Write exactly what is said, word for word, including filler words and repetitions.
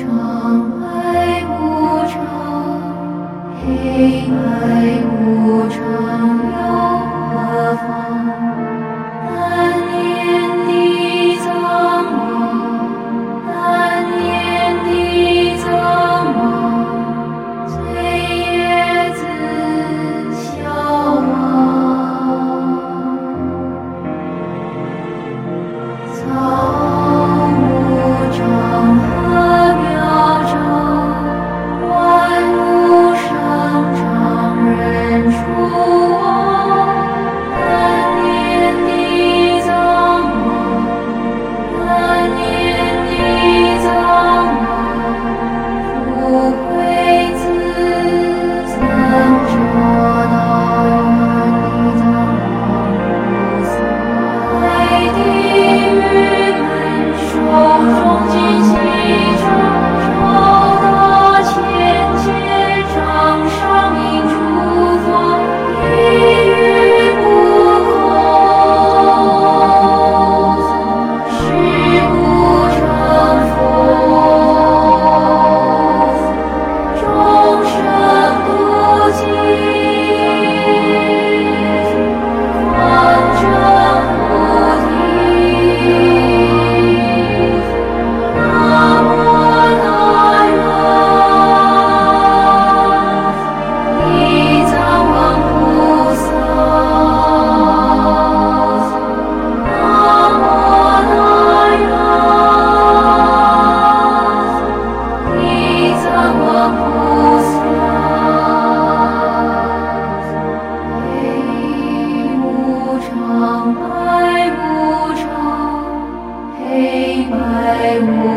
常，白无常，黑白无常又何妨？难念的苍茫，难念的苍茫，岁月自消亡。草木长河苗长，万物生长人畜亡。难念的苍茫，难念的苍茫，福慧自增长到远的苍茫无色。海底玉门手中金锡杖，手大千劫掌上明诸佛，一语不空，誓不成佛。众生不尽，方正菩提。南无大愿地藏王菩萨。南无大愿地藏王菩萨。黑无常，白无常，黑白无